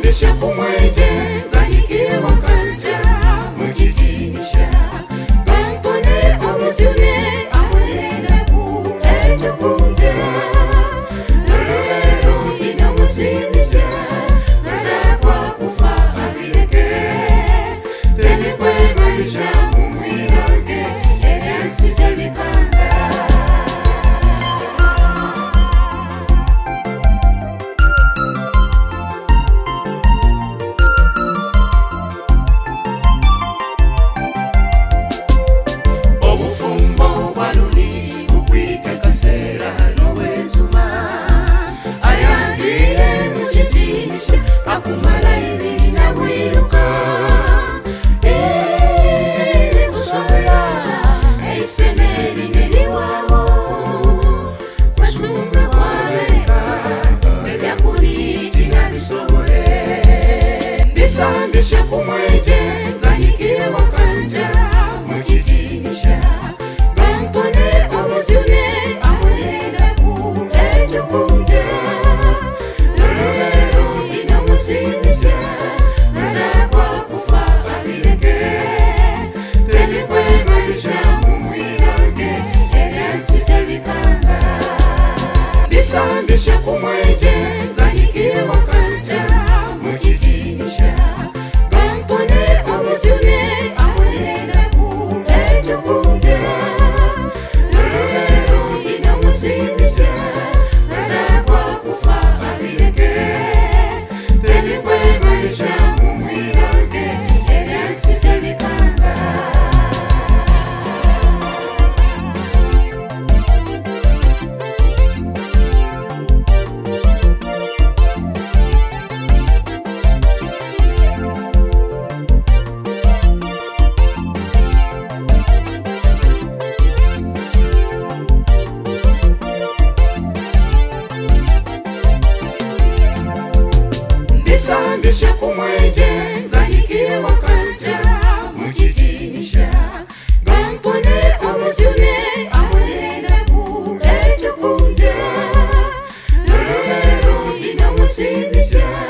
Ndisandisha kumweje Ganikie wakanja Mujitinisha Gamponere omujune Amwena ku ejukunja Lorero inamusinisha Natakwa kufa abireke Teni kwe manisha mumwirage Elensi jebikanda Ndisandisha kumweje Ganikie wakanja Mujitinisha Gamponere omujune Amwena ku ejukunja Lorero inamusinisha Natakwa kufa abireke Teni kwe manisha mumwirage Elensi jebikanda Ndisandisha kumweje Ganikie wakanja Mujitinisha Gamponere omujune Amwena ku ejukunja Lorero inamusinisha Natakwa kufa abireke Teni kwe manisha mumwirage Elensi jebikanda Ndisandisha kumweje Ganikie wakanja Mujitinisha Gamponere omujune Amwena ku ejukunja Lorero inamusinisha